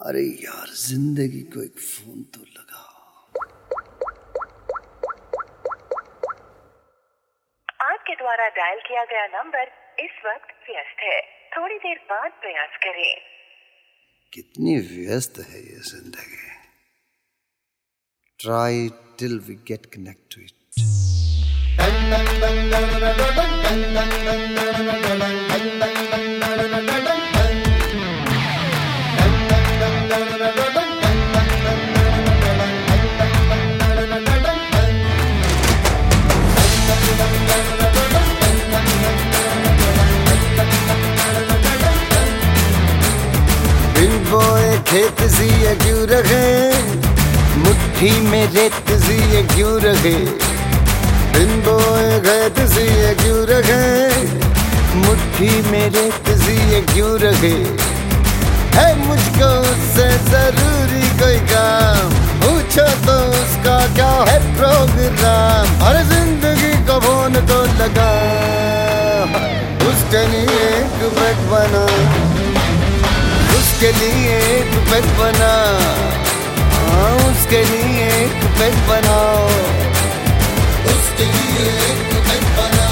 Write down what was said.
अरे यार जिंदगी को एक फोन तो लगा। आपके द्वारा डायल किया गया नंबर इस वक्त व्यस्त है, थोड़ी देर बाद प्रयास करें। कितनी व्यस्त है ये जिंदगी। Try till we get connect to it. खेत जिए क्यों रखे, मुट्ठी में रेत जिए क्यों रखे। बिन बोए खेत जिए क्यों रखे, मुट्ठी में रेत जिए क्यों रखे। है मुझको उससे जरूरी कोई काम, पूछो तो उसका क्या है प्रोग्राम। हर जिंदगी को फोन तो लगा, उसके लिए एक बेड बना, उसके लिए एक बेड बना, उसके लिए एक बेड बनाओ, उसके लिए एक बेड बना।